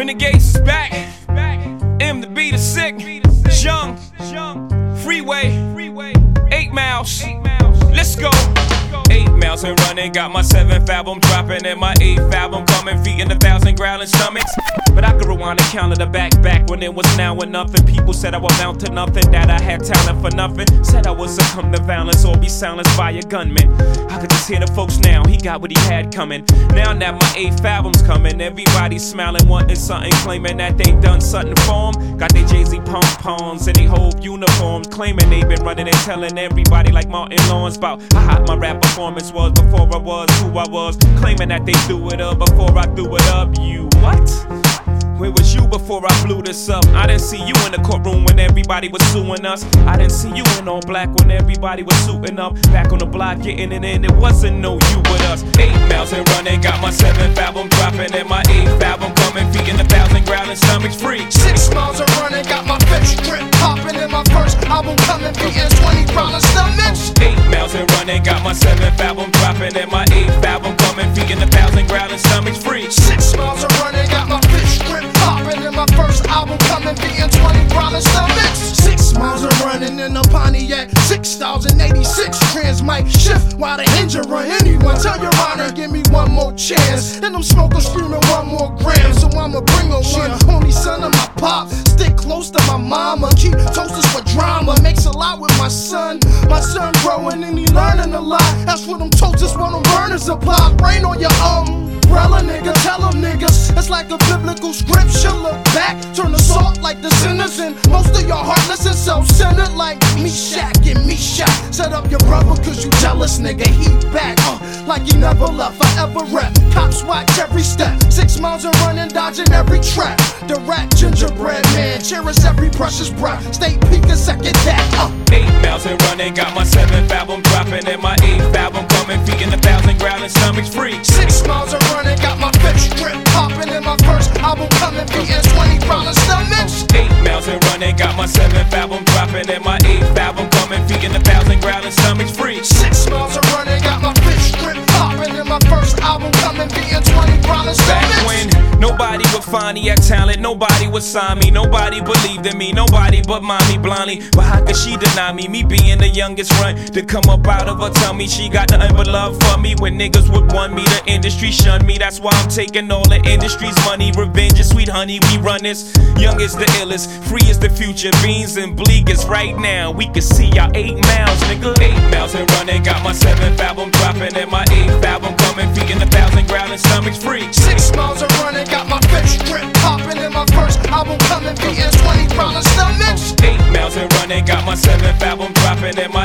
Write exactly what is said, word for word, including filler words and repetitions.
Renegades is back. M the B the sick. Young. Freeway. Eight miles. Let's go. Eight miles and running, got my seventh album dropping and my eighth album coming, feeding a thousand growling stomachs. But I could rewind and count to the back back when it was now or nothing. People said I would amount to nothing, that I had talent for nothing. Said I would succumb to violence or be silenced by a gunman. I could just hear the folks now, he got what he had coming. Now that my eighth album's coming, everybody's smiling, wanting something, claiming that they done something for 'em. Got they Jay-Z pom-poms and they whole uniforms, claiming they been running and telling everybody like Martin Lawrence about how hot my rap performance was before I was who I was, claiming that they threw it up before I threw it up. You what? Where was you before I blew this up? I didn't see you in the courtroom when everybody was suing us. I didn't see you in all black when everybody was suiting up. Back on the block getting it in, it wasn't no you but us. Eight miles and running, got my seventh album dropping and my eighth album coming, feeding a thousand growling stomachs free. Six miles and running, got my fifth strip popping and my first album coming, feeding twenty growling stomachs. Eight miles and running, got my seventh album dropping and my eighth album coming, feeding a thousand growling stomachs free. Six miles and running, got my fifth strip popping and my first album coming, beating twenty growling stomachs. Six miles and running in a Pontiac six thousand eighty-six. Trans mic shift while the engine run. Anyone tell your honor, give me one more chance. And I'm smoking, screaming one more gram. So I'ma bring her one. Only son of my pop, stick close to my mama. Keep toasters for drama, makes a lot with my son. My son growing and he learning a lot. That's what them toasters, what them burners apply. Rain on your umbrella, nigga. Tell them niggas it's like a biblical scripture. Look back, turn the salt like the sinners, and most of y'all heartless and self-centered like Meshach and Meshach. Set up your brother cause you jealous, nigga. He back, uh, like he never left, forever rep. Cops watch every step. Six miles and running, dodging every trap. The rat gingerbread man, cherish every precious breath. Stay peeking, second that, uh. Eight miles and running, got my seventh album dropping and my eighth album coming, feeding a thousand growling stomachs free. Six miles and running, got my fifth strip popping and my first album coming, beating twenty growling stomachs. Eight miles and running, got my seventh album dropping and my eighth album coming, feeding a thousand growling stomachs free. Six miles and running, got my fifth strip popping and my first album coming, beating twenty growling stomachs. Back when nobody would find me at talent, nobody would sign me, nobody believed in me, nobody but mommy blindly. But how could she deny me? Me being the youngest run to come up out of her tummy. She got nothing but love for me. When niggas would want me, the industry shunned me. That's why I'm taking all the industry's money. Revenge is sweet honey, we run this. Young is the illest, free is the future. Beans and bleakest right now. We can see y'all eight miles, nigga. Eight miles and running, got my seventh album dropping and my eighth album coming, feeding a thousand growling stomachs free. Six miles and running, got my fifth strip popping and my first album coming, beating twenty growling stomachs. Eight miles and running, got my seventh album dropping and my